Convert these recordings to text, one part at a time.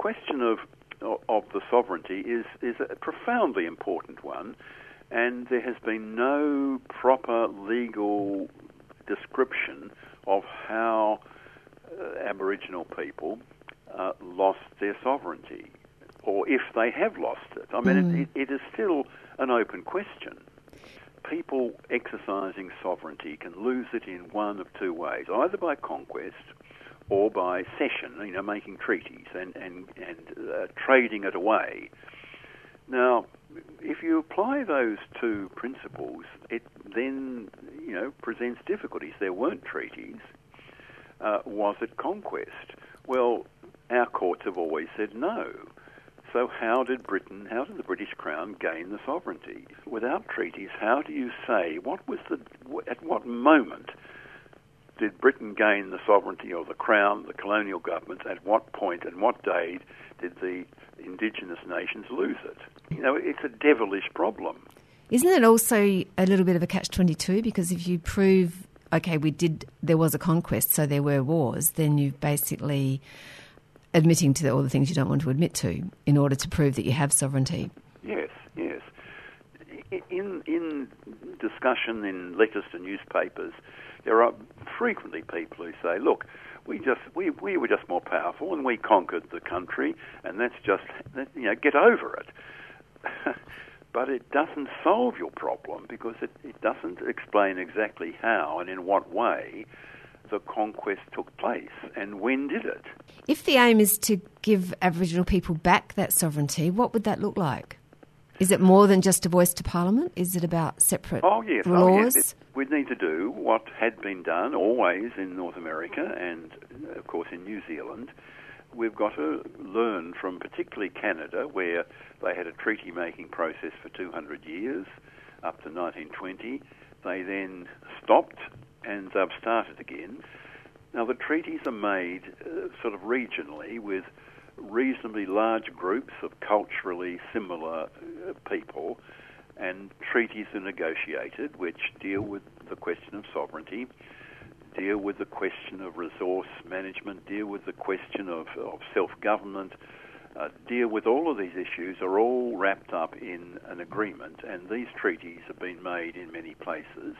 question of the sovereignty is a profoundly important one, and there has been no proper legal description of how Aboriginal people lost their sovereignty, or if they have lost it. I mean, it is still an open question. People exercising sovereignty can lose it in one of two ways, either by conquest or by cession, making treaties and trading it away. Now, if you apply those two principles, it then, presents difficulties. There weren't treaties. Was it conquest? Well, our courts have always said no. So how did the British Crown gain the sovereignty? Without treaties, how do you say, at what moment did Britain gain the sovereignty of the Crown, the colonial governments? At what point and what day did the indigenous nations lose it? It's a devilish problem. Isn't it also a little bit of a catch-22? Because if you prove, okay, there was a conquest, so there were wars, then you've basically admitting to all the things you don't want to admit to in order to prove that you have sovereignty. Yes. In discussion in letters to newspapers, there are frequently people who say, look, we were just more powerful and we conquered the country, and get over it. But it doesn't solve your problem, because it doesn't explain exactly how and in what way the conquest took place, and when did it? If the aim is to give Aboriginal people back that sovereignty, what would that look like? Is it more than just a voice to Parliament? Is it about separate laws? We'd need to do what had been done always in North America and, of course, in New Zealand. We've got to learn from particularly Canada, where they had a treaty-making process for 200 years, up to 1920. They then stopped, and they've started again. Now, the treaties are made sort of regionally with reasonably large groups of culturally similar people, and treaties are negotiated which deal with the question of sovereignty, deal with the question of resource management, deal with the question of self-government, deal with all of these issues, are all wrapped up in an agreement, and these treaties have been made in many places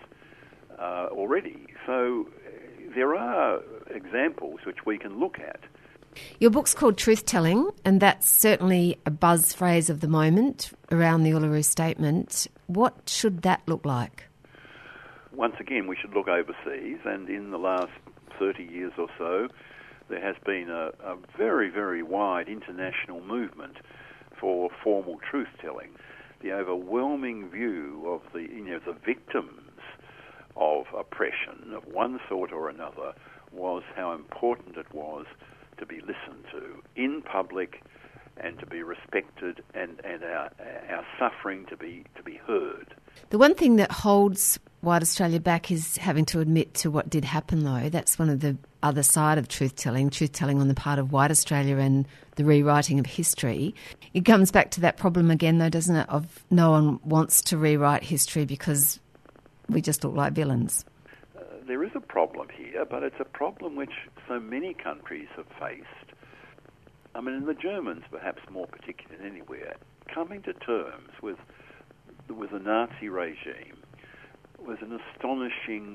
already. So there are examples which we can look at. Your book's called Truth-Telling, and that's certainly a buzz phrase of the moment around the Uluru Statement. What should that look like? Once again, we should look overseas, and in the last 30 years or so, there has been a very, very wide international movement for formal truth-telling. The overwhelming view of the victims of oppression of one sort or another was how important it was to be listened to in public and to be respected, and our suffering to be heard. The one thing that holds White Australia back is having to admit to what did happen, though. That's one of the other side of truth-telling on the part of White Australia and the rewriting of history. It comes back to that problem again, though, doesn't it, of no one wants to rewrite history because we just look like villains. There is a problem here, but it's a problem which so many countries have faced. I mean, and the Germans, perhaps more particular than anywhere, coming to terms with the Nazi regime was an astonishing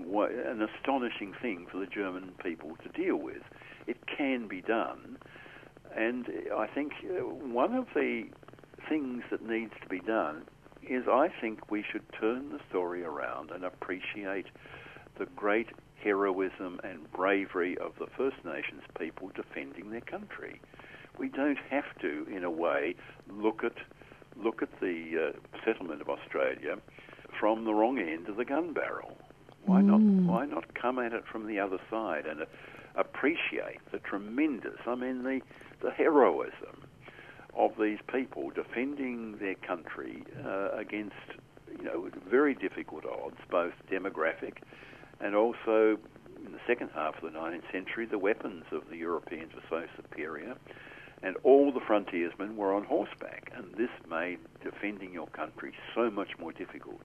thing for the German people to deal with. It can be done, and I think one of the things that needs to be done is, I think we should turn the story around and appreciate the great heroism and bravery of the First Nations people defending their country. We don't have to, in a way, look at the settlement of Australia from the wrong end of the gun barrel. Why not come at it from the other side and appreciate the tremendous, the heroism of these people defending their country against, very difficult odds, both demographic and also, in the second half of the 19th century, the weapons of the Europeans were so superior, and all the frontiersmen were on horseback, and this made defending your country so much more difficult.